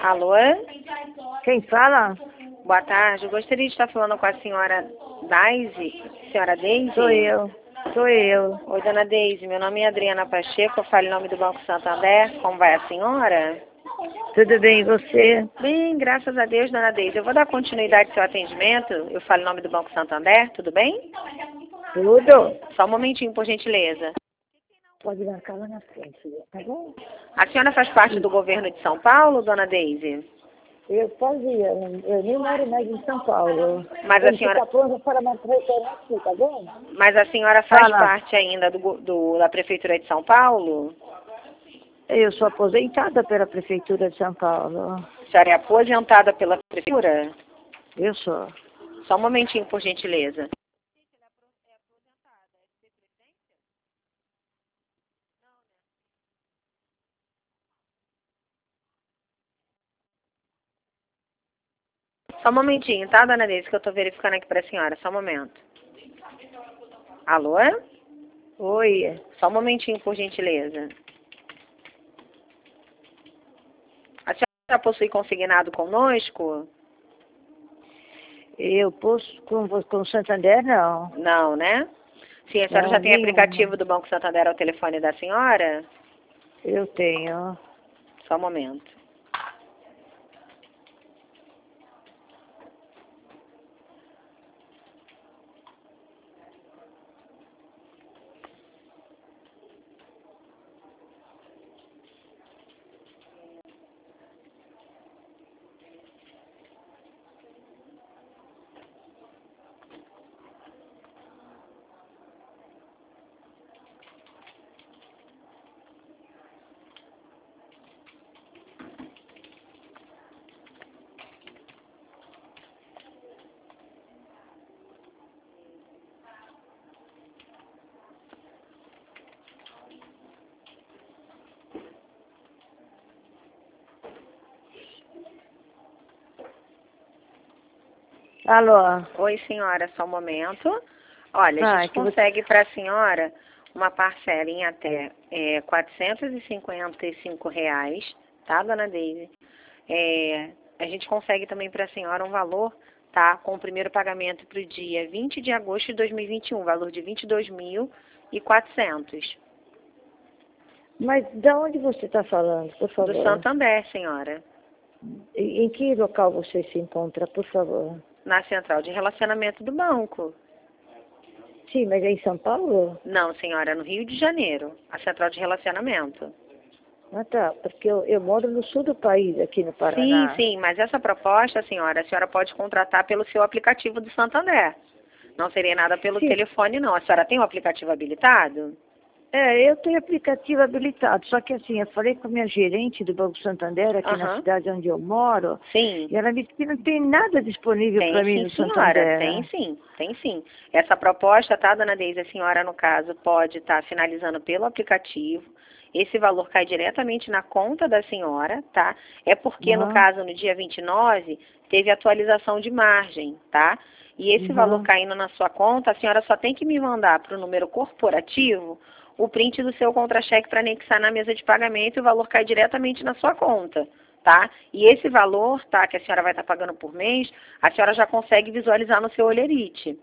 Alô? Quem fala? Boa tarde. Eu gostaria de estar falando com a senhora Daisy. Senhora Daisy? Sou eu. Oi, dona Daisy. Meu nome é Adriana Pacheco. Eu falo em nome do Banco Santander. Como vai a senhora? Tudo bem, e você? Bem, graças a Deus, dona Daisy. Eu vou dar continuidade ao seu atendimento. Eu falo em nome do Banco Santander. Tudo bem? Tudo? Só um momentinho, por gentileza. Pode marcar lá na frente, tá bom? A senhora faz parte do governo de São Paulo, dona Daisy? Eu fazia, eu nem moro mais em São Paulo. Mas a senhora... Está pronta para uma retornar aqui, tá bom? Mas a senhora faz Fala. parte ainda da Prefeitura de São Paulo? Eu sou aposentada pela Prefeitura de São Paulo. A senhora é aposentada pela Prefeitura? Eu sou. Só um momentinho, por gentileza. Só um momentinho, tá, dona Deise, que eu tô verificando aqui para a senhora. Só um momento. Alô? Oi. Só um momentinho, por gentileza. A senhora possui consignado conosco? Eu posso com o Santander, não. Não, né? Sim, a senhora Não, já tem nenhuma. aplicativo do Banco Santander ao telefone da senhora? Eu tenho. Só um momento. Alô? Oi, senhora, só um momento. Olha, a gente consegue para a senhora uma parcela em até R$ 455, tá, dona Deise? A gente consegue também para a senhora um valor, tá, com o primeiro pagamento para o dia 20 de agosto de 2021, valor de R$ 22.400. Mas de onde você está falando, por favor? Do Santander, senhora. Em que local você se encontra, por favor? Na central de relacionamento do banco. Sim, mas é em São Paulo? Não, senhora, no Rio de Janeiro, a central de relacionamento. Ah, tá, porque eu moro no sul do país, aqui no Paraná. Sim, mas essa proposta, a senhora pode contratar pelo seu aplicativo do Santander. Não seria nada pelo telefone, não. A senhora tem o aplicativo habilitado? Eu tenho aplicativo habilitado, só que assim, eu falei com a minha gerente do Banco Santander, aqui na cidade onde eu moro, sim. E ela me disse que não tem nada disponível para mim no Santander. Tem sim. Essa proposta, tá, dona Deise, a senhora, no caso, pode estar finalizando pelo aplicativo. Esse valor cai diretamente na conta da senhora, tá? É porque, no caso, no dia 29, teve atualização de margem, tá? E esse valor caindo na sua conta, a senhora só tem que me mandar para o número corporativo o print do seu contra-cheque para anexar na mesa de pagamento e o valor cai diretamente na sua conta, tá? E esse valor, tá, que a senhora vai estar pagando por mês, a senhora já consegue visualizar no seu Olerite.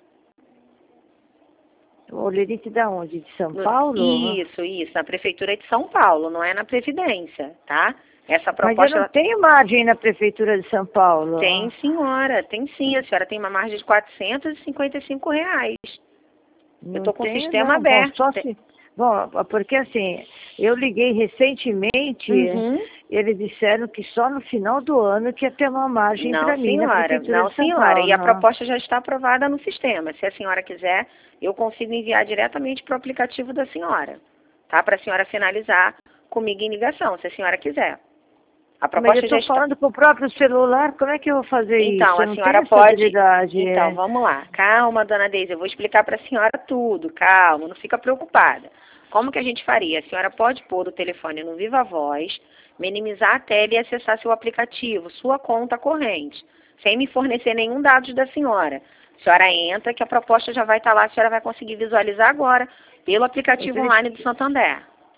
O Olerite da onde? De São Paulo? Isso, na Prefeitura de São Paulo, não é na Previdência, tá? Essa proposta... Mas eu não tenho margem na Prefeitura de São Paulo. Tem, senhora, tem sim. A senhora tem uma margem de R$ 455. Eu estou com o sistema aberto. Bom, porque assim, eu liguei recentemente, eles disseram que só no final do ano que ia ter uma margem para mim na Prefeitura de São Paulo. E a proposta já está aprovada no sistema. Se a senhora quiser, eu consigo enviar diretamente para o aplicativo da senhora, tá? Para a senhora finalizar comigo em ligação, se a senhora quiser. A proposta Mas eu estou falando com o próprio celular, como é que eu vou fazer isso? Então, a senhora pode... Então, vamos lá. Calma, dona Deise, eu vou explicar para a senhora tudo. Calma, não fica preocupada. Como que a gente faria? A senhora pode pôr o telefone no Viva Voz, minimizar a tela e acessar seu aplicativo, sua conta corrente, sem me fornecer nenhum dado da senhora. A senhora entra, que a proposta já vai estar lá, a senhora vai conseguir visualizar agora pelo aplicativo online do Santander.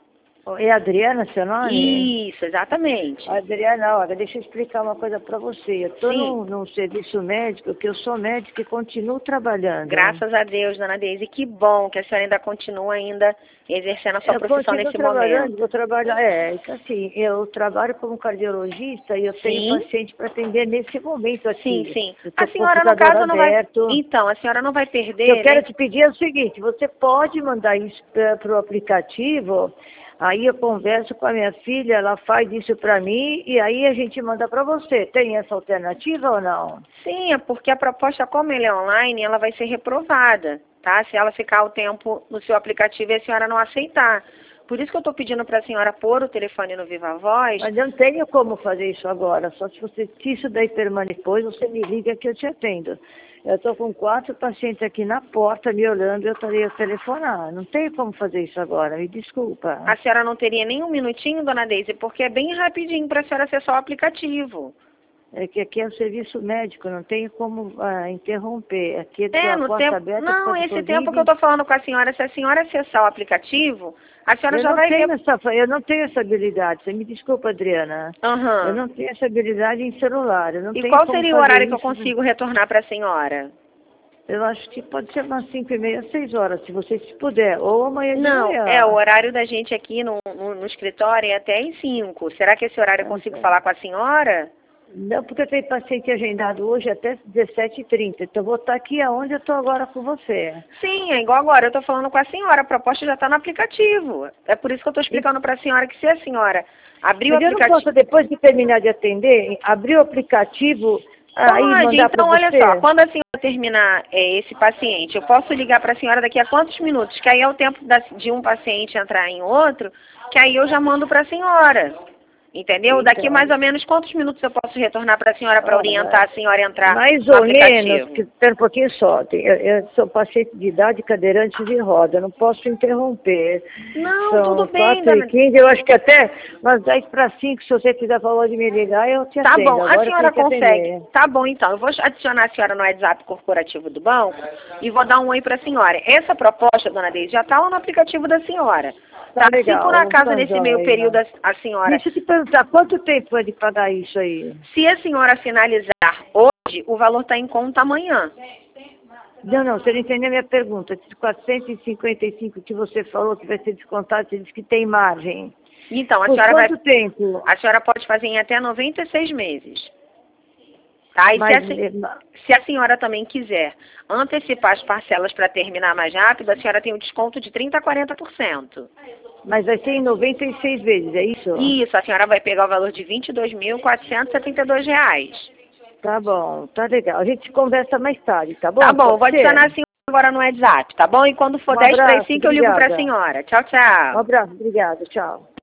É Adriana seu nome? Isso, exatamente. Adriana, olha, deixa eu explicar uma coisa para você. Eu estou num serviço médico, que eu sou médica e continuo trabalhando. Graças a Deus, dona Deise. Que bom que a senhora ainda continua exercendo a sua profissão nesse momento. Eu trabalho, assim, eu trabalho como cardiologista e eu tenho paciente para atender nesse momento aqui. Sim. A senhora, no caso, não vai... Então, a senhora não vai perder... Eu quero te pedir é o seguinte, você pode mandar isso para o aplicativo... Aí eu converso com a minha filha, ela faz isso para mim e aí a gente manda para você. Tem essa alternativa ou não? Sim, é porque a proposta, como ela é online, ela vai ser reprovada, tá? Se ela ficar o tempo no seu aplicativo e a senhora não aceitar. Por isso que eu estou pedindo para a senhora pôr o telefone no Viva Voz. Mas eu não tenho como fazer isso agora, só se isso daí permanecer, depois você me liga que eu te atendo. Eu estou com 4 pacientes aqui na porta me olhando, eu estarei a telefonar. Não tenho como fazer isso agora, me desculpa. A senhora não teria nem um minutinho, dona Deise, porque é bem rapidinho para a senhora acessar o aplicativo. É que aqui é o serviço médico, não tenho como interromper. Aqui é a porta aberta. Não, esse tempo que eu estou falando com a senhora, se a senhora acessar o aplicativo, a senhora já vai ver... Eu não tenho essa habilidade, você me desculpa, Adriana. Eu não tenho essa habilidade em celular. E qual seria o horário que eu consigo retornar para a senhora? Eu acho que pode ser umas 5h30, 6 horas, se você puder, ou amanhã de manhã. Não, o horário da gente aqui no escritório é até às 5. Será que esse horário eu consigo falar com a senhora? Não, porque eu tenho paciente agendado hoje até 17h30. Então, eu vou estar aqui aonde eu estou agora com você. Sim, é igual agora. Eu estou falando com a senhora. A proposta já está no aplicativo. É por isso que eu estou explicando para a senhora que se a senhora abrir o aplicativo... Eu não posso, depois de terminar de atender, abrir o aplicativo... Pode. Então, olha só. Quando a senhora terminar esse paciente, eu posso ligar para a senhora daqui a quantos minutos? Que aí é o tempo de um paciente entrar em outro, que aí eu já mando para a senhora. Entendeu? Então, daqui mais ou menos quantos minutos eu posso retornar para a senhora para orientar a senhora a entrar mais ou menos, espera um pouquinho só. Eu sou paciente de idade cadeirante de roda, não posso interromper. Não, são tudo bem, 4h15, eu acho que até umas 10:05, se você quiser falar de me ligar, eu te atendo. Tá bom, agora a senhora consegue. Tá bom, então. Eu vou adicionar a senhora no WhatsApp corporativo do banco e vou dar um oi para a senhora. Essa proposta, dona Deise, já está lá no aplicativo da senhora. Tá, legal, se por acaso nesse meio período a senhora... Deixa eu te perguntar, quanto tempo vai de pagar isso aí? Se a senhora finalizar hoje, o valor está em conta amanhã. Não, você não entendeu a minha pergunta. Esses 455 que você falou que vai ser descontado, você disse que tem margem. Então, por quanto tempo? A senhora pode fazer em até 96 meses. Tá? E se a senhora também quiser antecipar as parcelas para terminar mais rápido, a senhora tem um desconto de 30% a 40%. Mas vai ser em 96 vezes, é isso? Isso, a senhora vai pegar o valor de R$ 22.472. Tá bom, tá legal. A gente conversa mais tarde, tá bom? Tá bom, eu vou adicionar a senhora agora no WhatsApp, tá bom? E quando for 10 para as 5 eu ligo para a senhora. Tchau, tchau. Um abraço, obrigada, tchau.